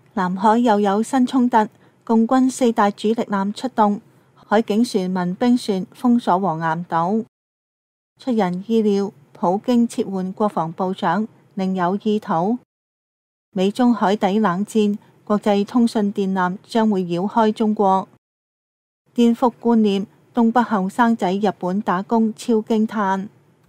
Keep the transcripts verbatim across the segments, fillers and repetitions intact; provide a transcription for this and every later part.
南海又有新衝突，共軍四大主力艦出動，海警船、民兵船封鎖黃岩島。出人意料，普京撤換國防部長，另有意圖。美中海底冷戰，國際通訊電纜將會繞開中國。顛覆觀念，東北後生仔日本打工超驚嘆。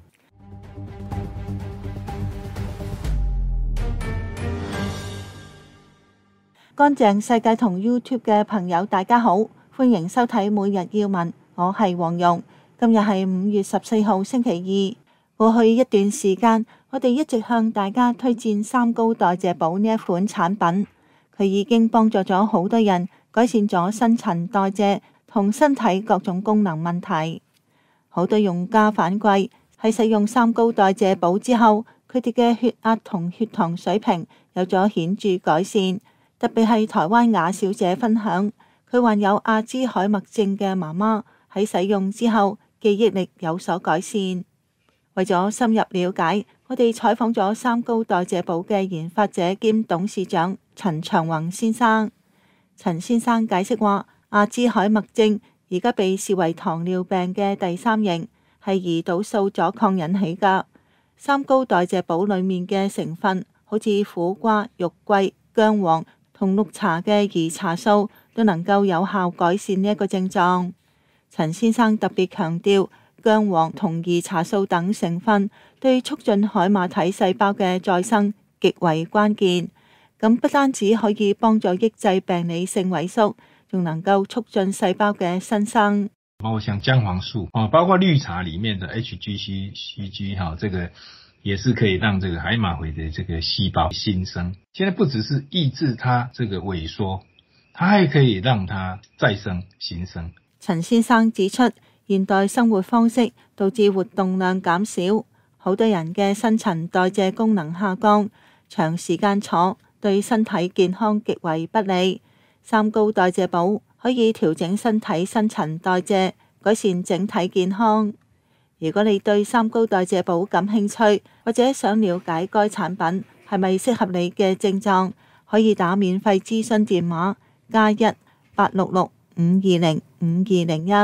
乾淨世界同 YouTube 嘅朋友大家好，歡迎收睇每日要聞，我係黃蓉。今日係五月十四號星期二。過去一段時間，我哋一直向大家推薦三高代謝寶呢一款產品，佢已經幫助咗好多人改善咗新陳代謝同身體各種功能問題。好多用家反饋喺使用三高代謝寶之後，佢哋嘅血壓同血糖水平有咗顯著改善。特別係台灣雅小姐分享，佢患有阿茲海默症嘅媽媽喺使用之後記憶力有所改善。為咗深入了解，我哋採訪咗三高代謝寶嘅研發者兼董事長陳長宏先生。陳先生解釋話，阿茲海默症而家被視為糖尿病嘅第三型，係胰島素阻抗引起㗎。三高代謝寶裡面嘅成分，好似苦瓜、肉桂、薑黃同綠茶嘅兒茶素都能夠有效改善呢一個症狀。陳先生特別強調，薑黃同兒茶素等成分對促進海馬體細胞嘅再生極為關鍵。咁不單止可以幫助抑制病理性萎縮，仲能夠促進細胞嘅新生。 包括像薑黃素啊，包括綠茶裡面的 H G C C G 哈，這個也是可以讓這個海馬回的這個細胞新生。現在不只是抑制它這個萎縮，它還可以讓它再生新生。 陳先生指出，現代生活方式導致活動量減少，好多人嘅新陳代謝功能下降，長時間坐對身體健康極為不利。三高代謝寶可以調整身體新陳代謝，改善整體健康。如果你對三高代謝寶感興趣，或者想了解該產品係咪適合你嘅症狀，可以打免費諮詢電話加一八六六五二零五二零一。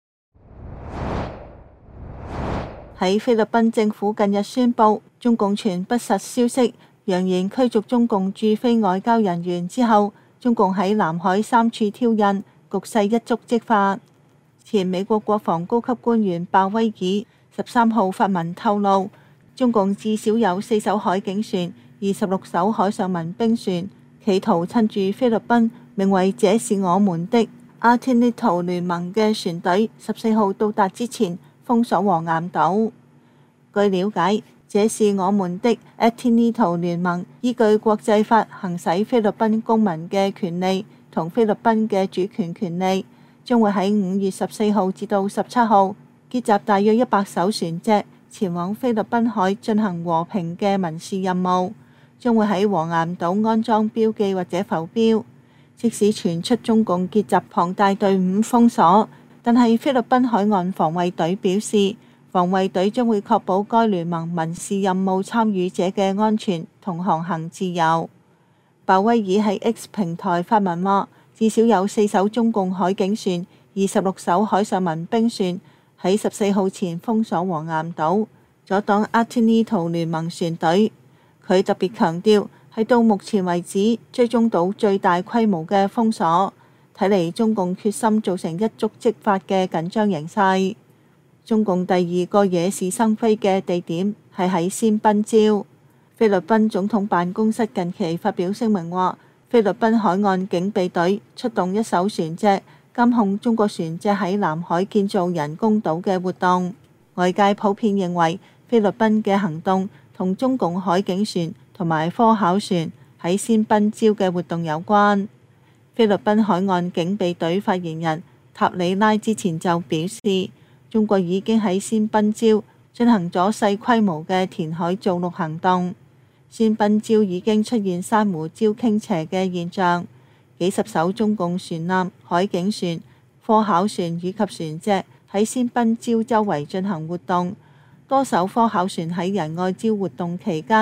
喺菲律賓政府近日宣布，中共傳不實消息，揚言驅逐中共駐菲外交人員之後，中共喺南海三處挑釁，局勢一觸即發。前美國國防高級官員鮑威爾十三號發文透露，中共至少有四艘海警船、二十六艘海上民兵船，企圖趁住菲律賓名為這是我們的阿天尼圖聯盟嘅船隊十四號到達之前封鎖黃岩島。據了解，這是我們的阿天尼圖聯盟依據國際法行使菲律賓公民嘅權利同菲律賓嘅主權權利，將會喺五月十四號至到十七號結集大約一百艘船隻，前往菲律賓海進行和平嘅民事任務，將會喺黃岩島安裝標記或者浮標。即使傳出中共結集龐大隊伍封鎖，但係菲律賓海岸防衛隊表示，防衛隊將會確保該聯盟民事任務參與者嘅安全同航行自由。鮑威爾喺 X 平台發文話，至少有四艘中共海警船、二十六艘海上民兵船喺十四號前封鎖黃岩島，阻擋阿天尼圖聯盟船隊。佢特別強調，係到目前為止追蹤到最大規模嘅封鎖，睇嚟中共決心造成一觸即發嘅緊張形勢。中共第二個惹是生非嘅地點係喺仙賓礁。菲律賓總統辦公室近期發表聲明話，菲律賓海岸警備隊出動一艘船隻，監控中國船隻喺南海建造人工島嘅活動。外界普遍認為菲律賓嘅行動同中共海警船同埋科考船喺仙賓礁嘅活動有關。菲律賓海岸警備隊發言人塔里拉之前就表示，中國已經喺仙賓礁進行咗細規模嘅填海造陸行動。仙賓礁已經出現珊瑚礁傾斜嘅現象，幾十艘中共船艦、海警船、科考船以及船隻喺仙賓礁周圍進行活動。多艘科考船喺仁愛礁活動期間，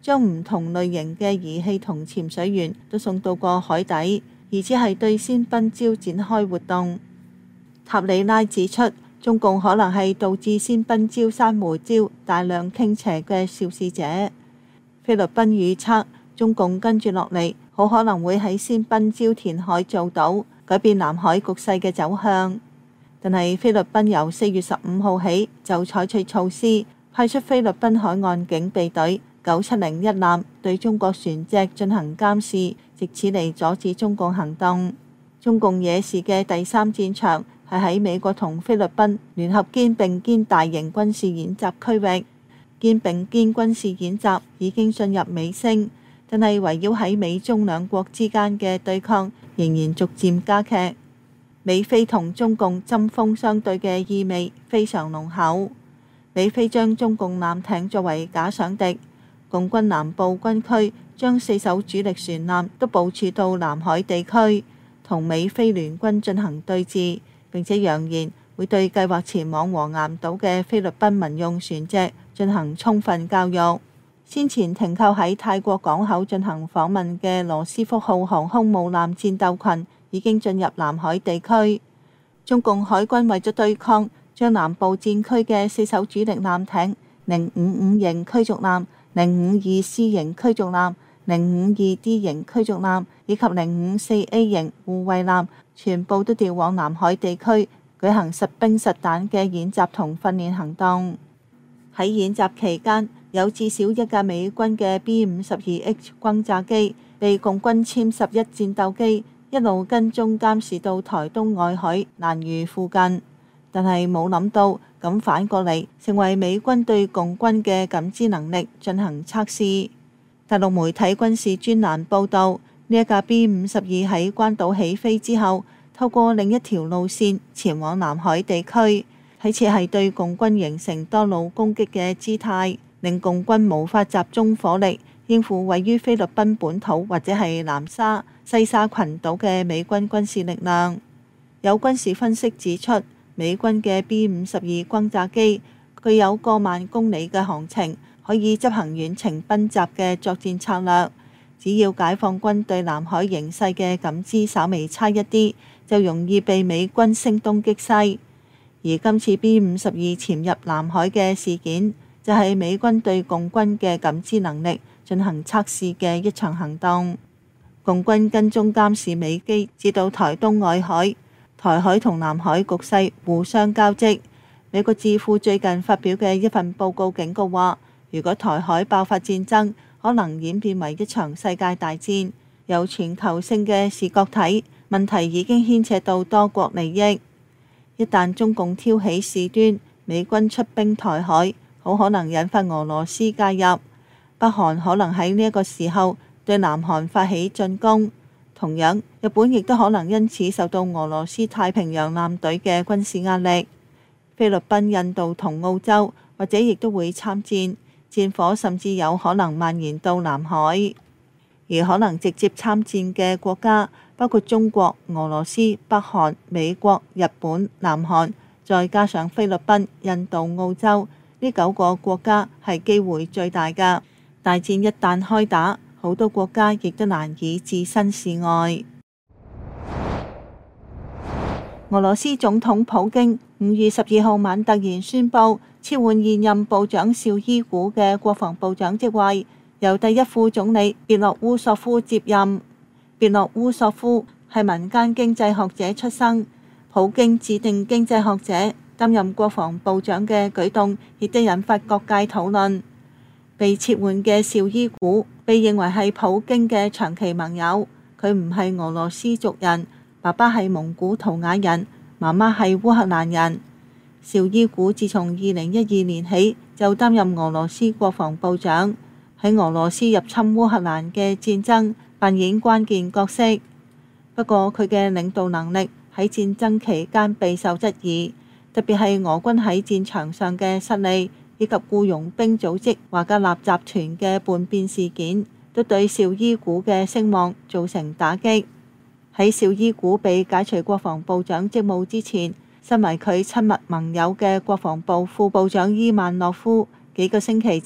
將唔同類型嘅儀器同潛水員都送到過海底，而且係對仙賓礁展開活動。塔里拉指出，中共可能係導致仙賓礁珊瑚礁大量傾斜嘅肇事者。菲律賓預測，中共跟住落嚟好可能會喺仙賓礁填海造島，改變南海局勢嘅走向。但係菲律賓由四月十五號起就採取措施，派出菲律賓海岸警備隊九七零一艦對中國船隻進行監視，藉此嚟阻止中共行動。中共惹事嘅第三戰場係喺美國同菲律賓聯合肩並肩大型軍事演習區域。肩並肩軍事演習已經進入尾聲，但係圍繞喺美中兩國之間嘅對抗仍然逐漸加劇。美菲同中共針鋒相對嘅意味非常濃厚。美菲將中共艦艇作為假想敵，共軍南部軍區將四艘主力船艦都部署到南海地區，同美菲聯軍進行對峙，並且揚言會對計劃前往黃岩島嘅菲律賓民用船隻進行充分教育。先前停靠喺泰國港口進行訪問嘅羅斯福號航空母艦戰鬥群已經進入南海地區。中共海軍為咗對抗，將南部戰區嘅四艘主力艦艇零五五型驅逐艦、零五二 C 型驅逐艦、零五二 D 型驅逐艦以及零五四 A 型護衛艦，全部都調往南海地區舉行實兵實彈嘅演習同訓練行動。喺演習期間，有至少一架美軍嘅 B 五十二 H 轟炸機被共軍殲十一戰鬥機一路跟蹤監視到台東外海蘭嶼附近，但係冇諗到咁反過嚟成為美軍對共軍嘅感知能力進行測試。大陸媒體軍事專欄報導，呢一架 B 五十二喺關島起飛之後，透過另一條路線前往南海地區，睇似係對共軍形成多路攻擊嘅姿態，令共軍無法集中火力應付位於菲律賓本土或者係南沙、西沙群島嘅美軍軍事力量。有軍事分析指出，美軍嘅 B 五十二轟炸機具有過萬公里嘅航程，可以執行遠程奔襲嘅作戰策略。只要解放軍對南海形勢嘅感知稍微差一啲，就容易被美軍聲東擊西。而今次 B 五十二潛入南海嘅事件，就係美軍對共軍嘅感知能力進行測試嘅一場行動。共軍跟蹤監視美機至到台東外海，台海同南海局勢互相交織。美國智庫最近發表嘅一份報告警告話，如果台海爆發戰爭，可能演變為一場世界大戰。由全球性嘅視角睇，問題已經牽扯到多國利益。一旦中共挑起事端，美軍出兵台海，好可能引發俄羅斯介入。北韓可能喺呢一個時候對南韓發起進攻。同樣，日本亦都可能因此受到俄羅斯太平洋艦隊嘅軍事壓力。菲律賓、印度同澳洲或者亦都會參戰，戰火甚至有可能蔓延到南海。而可能直接參戰嘅國家包括中國、俄羅斯、北韓、美國、日本、南韓，再加上菲律賓、印度、澳洲，呢九個國家係機會最大㗎。大戰一旦開打，好多國家亦都難以置身事外。俄羅斯總統普京五月十二號晚突然宣布撤換現任部長紹伊古嘅國防部長職位，由第一副總理別洛烏索夫接任。別洛烏索夫係民間經濟學者出身，普京指定經濟學者擔任國防部長嘅舉動亦都引發各界討論。被撤換嘅紹伊古被認為係普京嘅長期盟友，佢唔係俄羅斯族人，爸爸係蒙古圖瓦人，媽媽係烏克蘭人。紹伊古自從二零一二年起就擔任俄羅斯國防部長，喺俄羅斯入侵烏克蘭嘅戰爭扮演關鍵角色。不過佢嘅領導能力喺戰爭期間備受質疑，特別係俄軍喺戰場上嘅失利，以及僱傭兵組織華格納集團嘅叛變事件，都對紹伊古嘅聲望造成打擊。喺紹伊古被解除國防部長職務之前，身為佢親密盟友嘅國防部副部長伊萬諾夫幾個星期前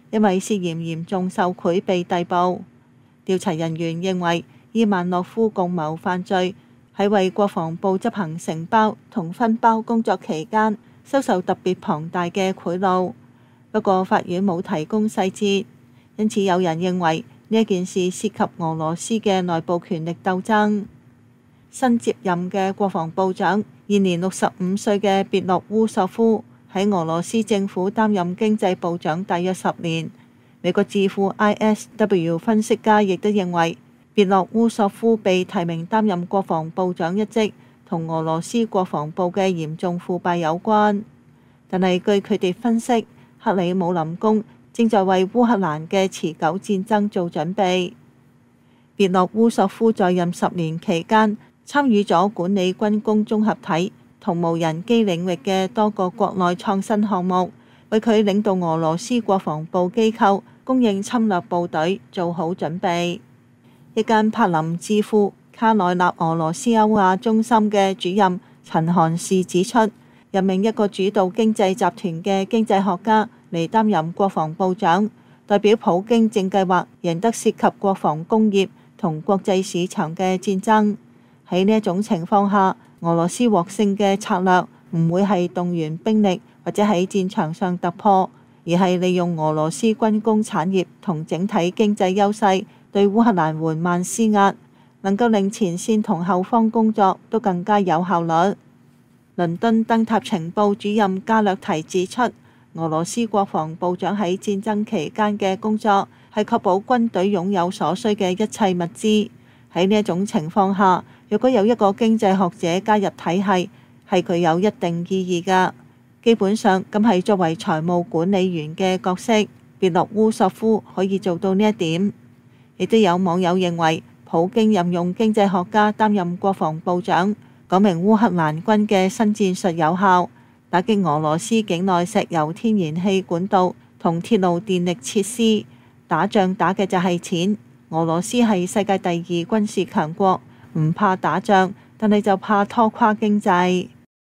因為涉嫌嚴重受賄被逮捕。調查人員認為，伊萬諾夫共謀犯罪，喺為國防部執行承包同分包工作期間，收受特別龐大嘅賄賂。不過法院冇提供細節，因此有人認為呢一件事涉及俄羅斯嘅內部權力鬥爭。新接任嘅國防部長，現年六十五歲嘅別洛烏索夫喺俄羅斯政府擔任經濟部長大約十年。美國智庫 I S W 分析家亦都認為，別洛烏索夫被提名擔任國防部長一職，同俄羅斯國防部嘅嚴重腐敗有關。但係據佢哋分析，克里姆林宮正在為烏克蘭嘅持久戰爭做準備。別洛烏索夫在任十年期間，參與咗管理軍工綜合體同無人機領域嘅多個國內創新項目，為佢領導俄羅斯國防部機構供應侵略部隊做好準備。一間柏林智庫卡內納俄羅斯歐亞中心嘅主任陳韓士指出，任命一個主導經濟集團嘅經濟學家嚟擔任國防部長，代表普京正計劃贏得涉及國防工業同國際市場嘅戰爭。喺呢一種情況下，俄羅斯獲勝嘅策略唔會係動員兵力或者喺戰場上突破，而係利用俄羅斯軍工產業同整體經濟優勢對烏克蘭緩慢施壓，能夠令前線同後方工作都更加有效率。倫敦燈塔情報主任加略提指出，俄羅斯國防部長喺戰爭期間嘅工作係確保軍隊擁有所需嘅一切物資。喺呢一種情況下，若果有一個經濟學者加入體系，係具有一定意義㗎。基本上咁係作為財務管理員嘅角色，別洛烏索夫可以做到呢一點。亦都有網友認為，普京任用經濟學家擔任國防部長，講明烏克蘭軍嘅新戰術有效，打擊俄羅斯境內石油天然氣管道同鐵路電力設施。打仗打嘅就係錢，俄羅斯係世界第二軍事強國，唔怕打仗，但係就怕拖垮經濟。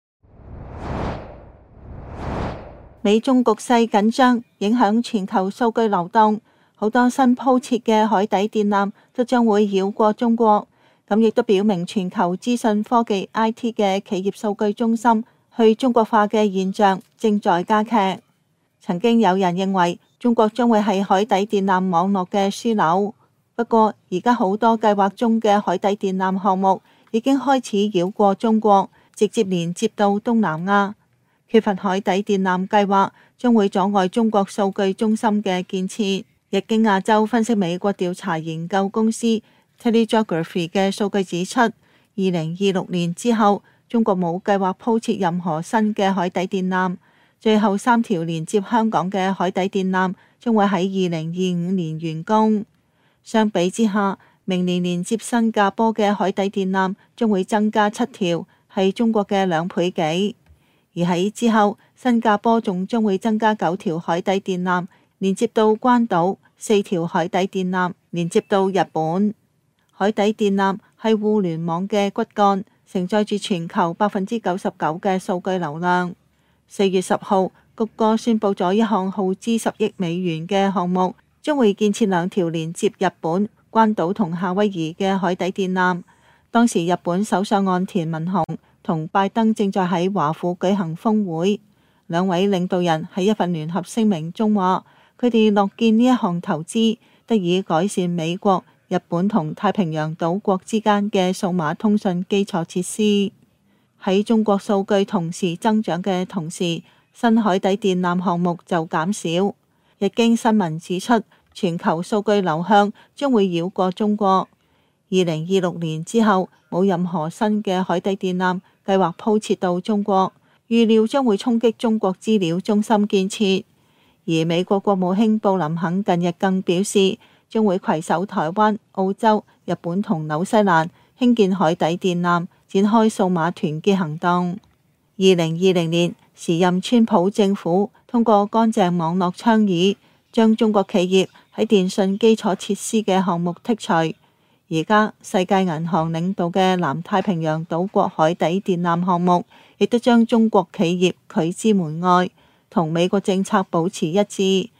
美中局勢緊張，影響全球數據流動，好多新鋪設嘅海底電纜都將會繞過中國。咁亦都表明全球資訊科技 I T 嘅企業數據中心去中國化嘅現象正在加劇。曾經有人認為中國將會係海底電纜網絡嘅樞紐，不過而家好多計劃中嘅海底電纜項目已經開始繞過中國，直接連接到東南亞。缺乏海底電纜計劃將會阻礙中國數據中心嘅建設。日經亞洲分析美國調查研究公司 Telegeography 嘅數據指出，二零二六年之後，中國冇計劃鋪設任何新嘅海底電纜。最後三條連接香港嘅海底電纜將會喺二零二五年完工。相比之下，明年連接新加坡嘅海底電纜將會增加七條，係中國嘅兩倍幾。而喺之後，新加坡仲將會增加九條海底電纜，連接到關島，四條海底電纜連接到日本。海底電纜係互聯網嘅骨幹，承載住全球百分之九十九嘅數據流量。四月十號，谷歌宣布咗一項耗資十億美元嘅項目，將會建設兩條連接日本、關島同夏威夷嘅海底電纜。當時日本首相岸田文雄同拜登正在喺華府舉行峰會，兩位領導人喺一份聯合聲明中話，佢哋樂見呢一項投資得以改善美國、日本同太平洋島國之間嘅數碼通訊基礎設施。喺中國數據同時增長嘅同時，新海底電纜項目就減少。日經新聞指出，全球數據流向將會繞過中國。二零二六年之後，冇任何新嘅海底電纜計劃鋪設到中國，預料將會衝擊中國資料中心建設。而美國國務卿布林肯近日更表示，將會攜手台灣、澳洲、日本同紐西蘭興建海底電纜，展開數碼團結行動。二零二零年，時任川普政府通過乾淨網絡倡議，將中國企業喺電信基礎設施嘅項目剔除。而家世界銀行領導嘅南太平洋島國海底電纜項目，亦都將中國企業拒之門外，同美國政策保持一致。而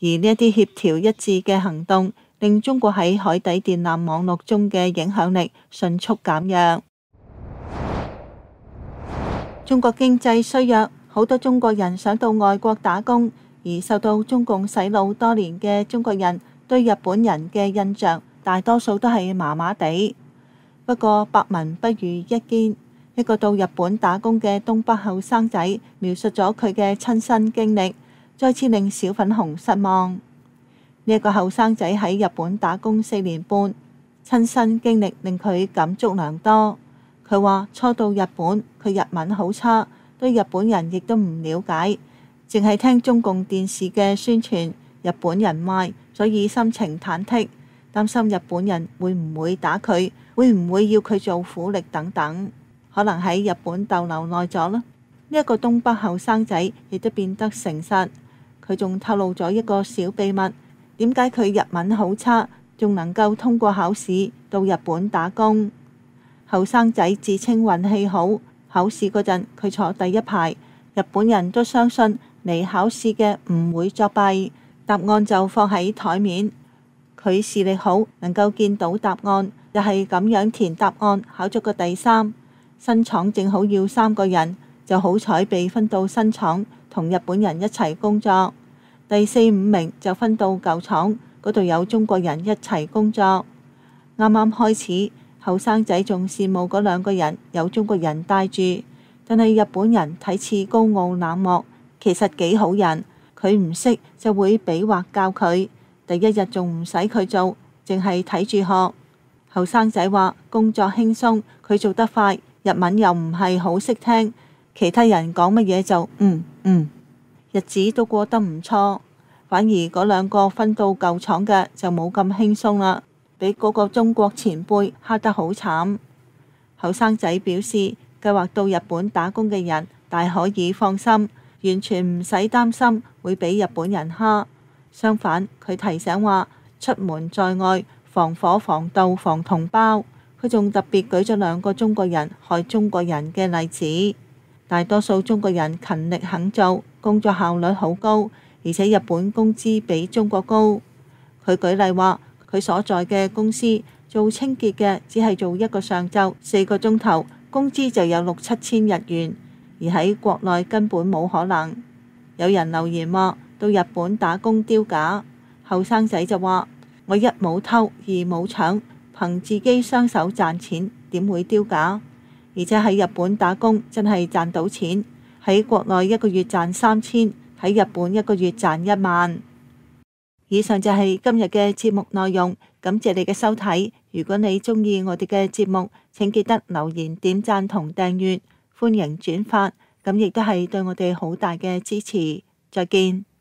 而呢一啲協調一致嘅行動，令中國喺海底電纜網絡中嘅影響力迅速減弱。中國經濟衰弱，好多中國人想到外國打工，而受到中共洗腦多年嘅中國人對日本人嘅印象，大多數都係麻麻地。不過百聞不如一見，一個到日本打工嘅東北後生仔描述咗佢嘅親身經歷，再次令小粉紅失望。呢、這、一個後生仔喺日本打工四年半，親身經歷令佢感觸良多。佢話初到日本，佢日文好差，對日本人亦都唔了解，淨係聽中共電視嘅宣傳，日本人壞，所以心情忐忑，擔心日本人會唔會打佢，會唔會要佢做苦力等等，可能喺日本逗留耐咗啦。呢、這、一個東北後生仔亦都變得誠實，佢仲透露咗一個小秘密，點解佢日文好差，仲能夠通過考試到日本打工。後生仔自稱運氣好，考試嗰陣佢坐第一排，日本人都相信嚟考試嘅唔會作弊，答案就放喺台面。佢視力好，能夠見到答案，就係咁樣填答案，考咗個第三。新廠正好要三個人，就好彩被分到新廠，同日本人一齊工作。第四五名就分到舊廠，嗰度有中國人一齊工作。啱啱開始，後生仔仲羨慕嗰兩個人有中國人帶住，但係日本人睇似高傲冷漠，其實幾好人。佢唔識就會比劃教佢，第一日仲唔使佢做，淨係睇住學。後生仔話工作輕鬆，佢做得快，日文又唔係好識聽，其他人講乜嘢就嗯嗯，日子都過得唔錯。反而嗰兩個分到舊廠嘅就冇咁輕鬆啦，俾嗰個中國前輩蝦得好慘。後生仔表示，計劃到日本打工嘅人大可以放心，完全唔使擔心會俾日本人蝦。相反，佢提醒話，出門在外防火防盜防同胞。佢仲特別舉咗兩個中國人害中國人嘅例子。大多數中國人勤力肯做，工作效率好高，而且日本工資比中國高。佢舉例話，佢所在嘅公司做清潔嘅只係做一個上晝四個鐘頭，工資就有六七千日元，而喺國內根本冇可能。有人留言話到日本打工丟架，後生仔就話，我一冇偷二冇搶，憑自己雙手賺錢，點會丟架？而且喺日本打工真係賺到錢，喺國內一個月賺三千，喺日本一個月賺一萬。以上就係今日嘅節目內容，感謝你嘅收睇。如果你鍾意我哋嘅節目，請記得留言、點讚同訂閱，歡迎轉發，咁亦都係對我哋好大嘅支持。再見。